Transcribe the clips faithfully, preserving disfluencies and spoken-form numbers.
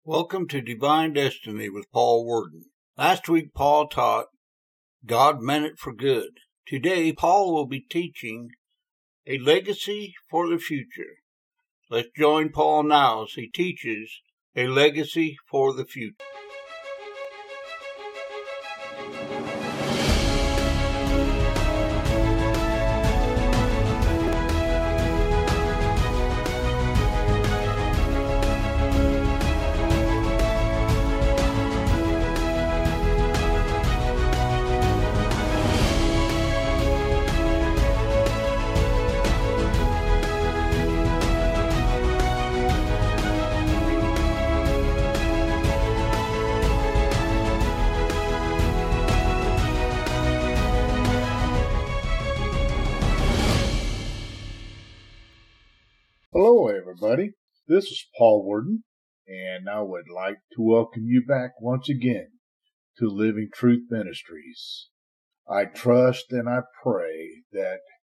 Welcome to Divine Destiny with Paul Worden. Last week, Paul taught God meant it for good. Today, Paul will be teaching a legacy for the future. Let's join Paul now as he teaches a legacy for the future. Hello, everybody. This is Paul Worden, and I would like to welcome you back once again to Living Truth Ministries. I trust and I pray that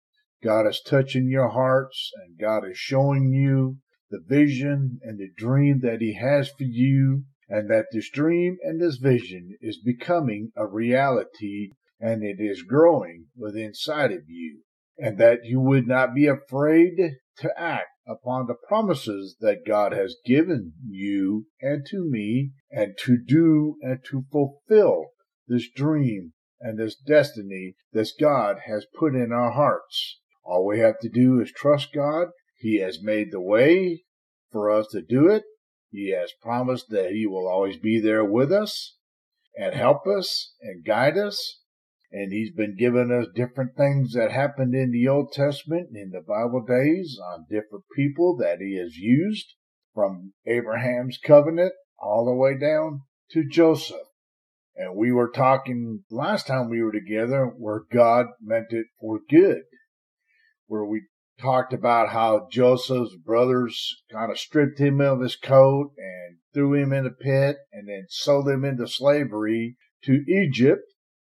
God is touching your hearts and God is showing you the vision and the dream that He has for you, and that this dream and this vision is becoming a reality and it is growing within inside of you, and that you would not be afraid to act upon the promises that God has given you and to me, and to do and to fulfill this dream and this destiny that God has put in our hearts. All we have to do is trust God. He has made the way for us to do it. He has promised that He will always be there with us and help us and guide us. And He's been giving us different things that happened in the Old Testament, in the Bible days, on different people that He has used, from Abraham's covenant all the way down to Joseph. And we were talking last time we were together where God meant it for good, where we talked about how Joseph's brothers kind of stripped him of his coat and threw him in a pit and then sold him into slavery to Egypt.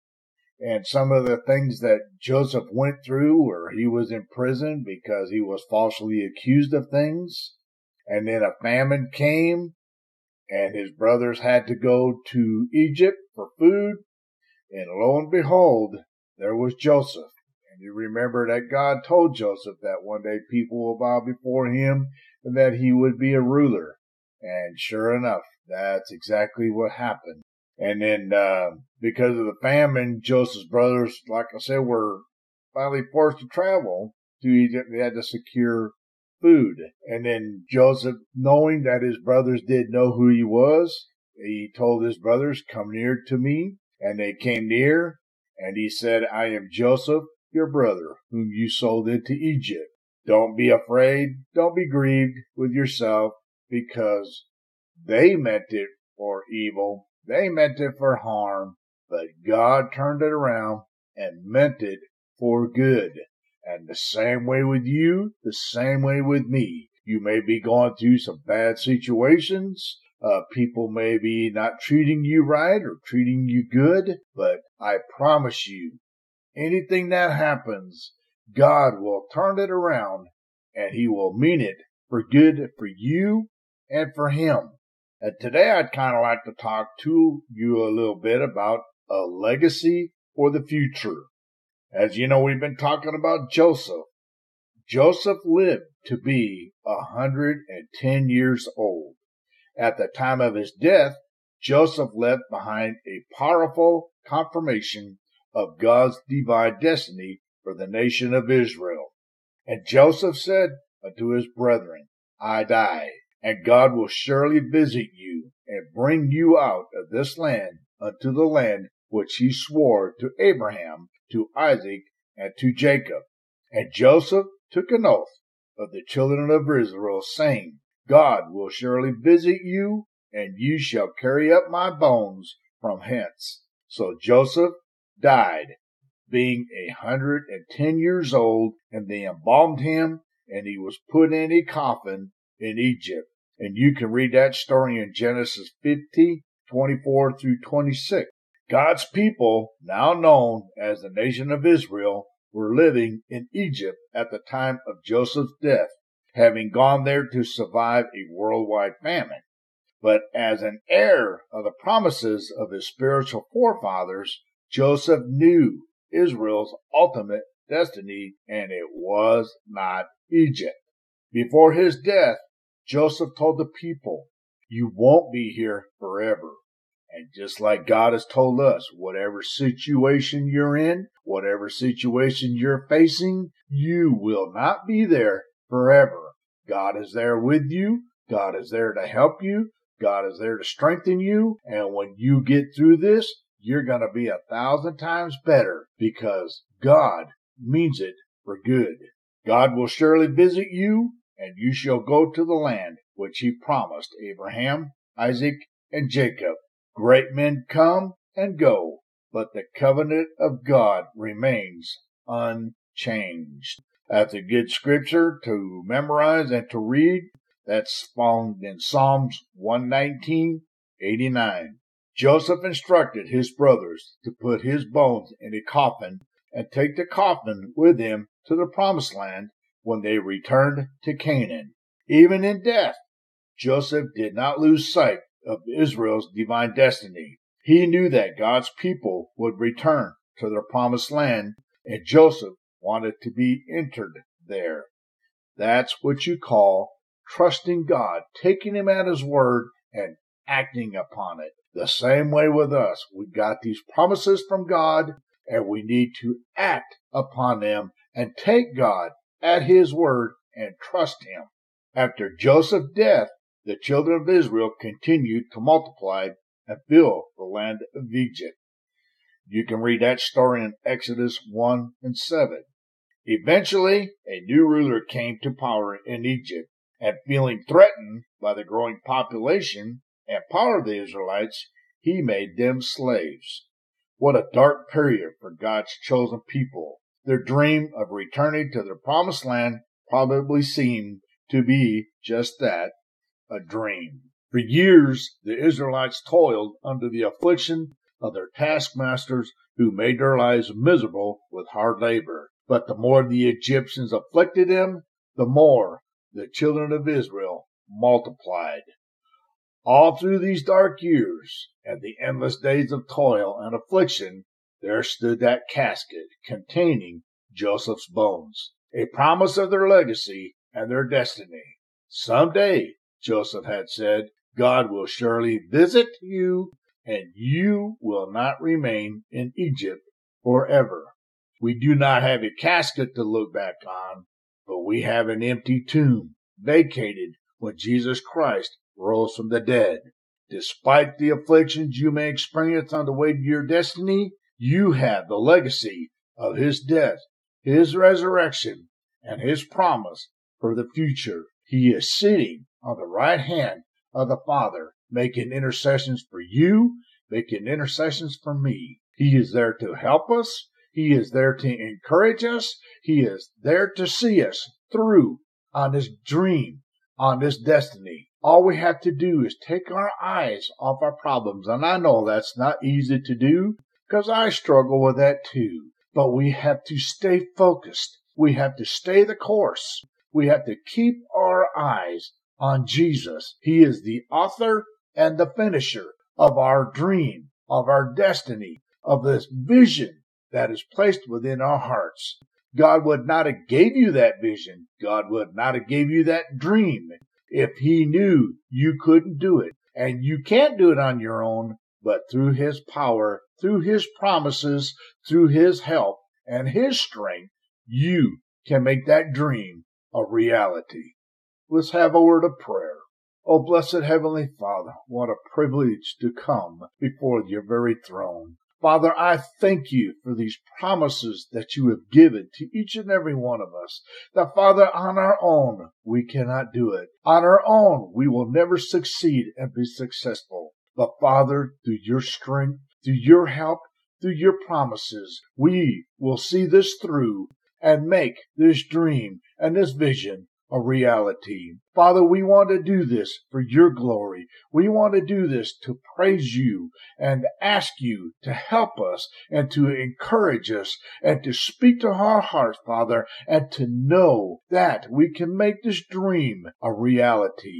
And some of the things that Joseph went through, where he was in prison because he was falsely accused of things. And then a famine came, and his brothers had to go to Egypt for food. And lo and behold, there was Joseph. And you remember that God told Joseph that one day people will bow before him and that he would be a ruler. And sure enough, that's exactly what happened. And then, uh, because of the famine, Joseph's brothers, like I said, were finally forced to travel to Egypt. They had to secure food. And then Joseph, knowing that his brothers did know who he was, he told his brothers, "Come near to me." And they came near, and he said, "I am Joseph, your brother, whom you sold into Egypt. Don't be afraid. Don't be grieved with yourself, because they meant it for evil. They meant it for harm, but God turned it around and meant it for good." And the same way with you, the same way with me. You may be going through some bad situations. Uh, people may be not treating you right or treating you good, but I promise you, anything that happens, God will turn it around and He will mean it for good for you and for Him. And today I'd kind of like to talk to you a little bit about a legacy for the future. As you know, we've been talking about Joseph. Joseph lived to be one hundred ten years old. At the time of his death, Joseph left behind a powerful confirmation of God's divine destiny for the nation of Israel. And Joseph said unto his brethren, "I die. And God will surely visit you and bring you out of this land unto the land which He swore to Abraham, to Isaac, and to Jacob." And Joseph took an oath of the children of Israel, saying, "God will surely visit you, and you shall carry up my bones from hence." So Joseph died, being a hundred and ten years old, and they embalmed him, and he was put in a coffin in Egypt. And you can read that story in Genesis fifty, twenty-four through twenty-six. God's people, now known as the nation of Israel, were living in Egypt at the time of Joseph's death, having gone there to survive a worldwide famine. But as an heir of the promises of his spiritual forefathers, Joseph knew Israel's ultimate destiny, and it was not Egypt. Before his death, Joseph told the people, "You won't be here forever." And just like God has told us, whatever situation you're in, whatever situation you're facing, you will not be there forever. God is there with you. God is there to help you. God is there to strengthen you. And when you get through this, you're going to be a thousand times better because God means it for good. God will surely visit you, and you shall go to the land which he promised Abraham, Isaac, and Jacob. Great men come and go, but the covenant of God remains unchanged. That's a good scripture to memorize and to read. That's found in Psalms one nineteen, eighty-nine. Joseph instructed his brothers to put his bones in a coffin and take the coffin with him to the promised land when they returned to Canaan. Even in death, Joseph did not lose sight of Israel's divine destiny. He knew that God's people would return to their promised land, and Joseph wanted to be entered there. That's what you call trusting God, taking him at his word and acting upon it. The same way with us. We've got these promises from God, and we need to act upon them and take God at his word and trust him. After Joseph's death, the children of Israel continued to multiply and fill the land of Egypt. You can read that story in Exodus one and seven. Eventually, a new ruler came to power in Egypt, and feeling threatened by the growing population and power of the Israelites, he made them slaves. What a dark period for God's chosen people. Their dream of returning to their promised land probably seemed to be just that, a dream. For years, the Israelites toiled under the affliction of their taskmasters who made their lives miserable with hard labor. But the more the Egyptians afflicted them, the more the children of Israel multiplied. All through these dark years and the endless days of toil and affliction, there stood that casket containing Joseph's bones, a promise of their legacy and their destiny. Someday, Joseph had said, God will surely visit you, and you will not remain in Egypt forever. We do not have a casket to look back on, but we have an empty tomb, vacated when Jesus Christ rose from the dead. Despite the afflictions you may experience on the way to your destiny, you have the legacy of his death, his resurrection, and his promise for the future. He is sitting on the right hand of the Father, making intercessions for you, making intercessions for me. He is there to help us. He is there to encourage us. He is there to see us through on this dream, on this destiny. All we have to do is take our eyes off our problems. And I know that's not easy to do because I struggle with that too. But we have to stay focused. We have to stay the course. We have to keep our eyes on Jesus. He is the author and the finisher of our dream, of our destiny, of this vision that is placed within our hearts. God would not have gave you that vision. God would not have gave you that dream if he knew you couldn't do it. And you can't do it on your own, but through his power, through his promises, through his help and his strength, you can make that dream a reality. Let's have a word of prayer. Oh, blessed Heavenly Father, what a privilege to come before your very throne. Father, I thank you for these promises that you have given to each and every one of us. That, Father, on our own, we cannot do it. On our own, we will never succeed and be successful. But, Father, through your strength, through your help, through your promises, we will see this through and make this dream and this vision a reality. Father, we want to do this for your glory. We want to do this to praise you and ask you to help us and to encourage us and to speak to our hearts, Father, and to know that we can make this dream a reality.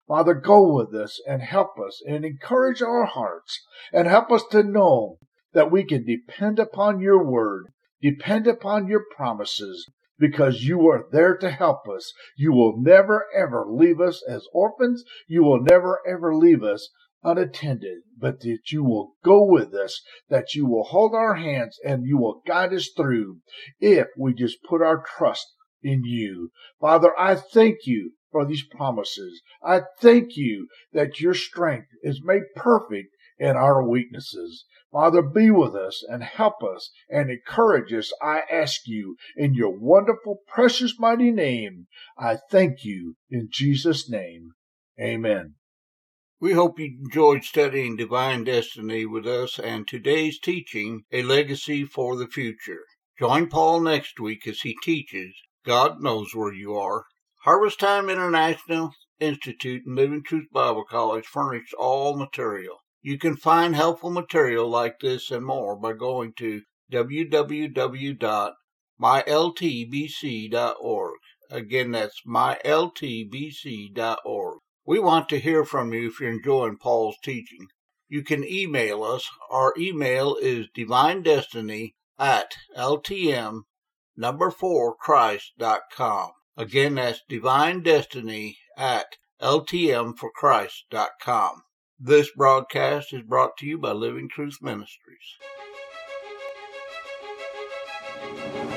Father, go with us and help us and encourage our hearts and help us to know that we can depend upon your word, depend upon your promises, because you are there to help us. You will never, ever leave us as orphans. You will never, ever leave us unattended, but that you will go with us, that you will hold our hands and you will guide us through if we just put our trust in you. Father, I thank you for these promises. I thank you that your strength is made perfect in our weaknesses. Father, be with us and help us and encourage us. I ask you in your wonderful, precious, mighty name. I thank you in Jesus' name. Amen. We hope you enjoyed studying Divine Destiny with us and today's teaching, A Legacy for the Future. Join Paul next week as he teaches God Knows Where You Are. Harvest Time International Institute and Living Truth Bible College furnish all material. You can find helpful material like this and more by going to w w w dot my l t b c dot org. Again, that's my l t b c dot org. We want to hear from you if you're enjoying Paul's teaching. You can email us. Our email is divinedestiny at ltm number four Christ dot com. Again, that's divinedestiny at ltm for Christ dot com. This broadcast is brought to you by Living Truth Ministries.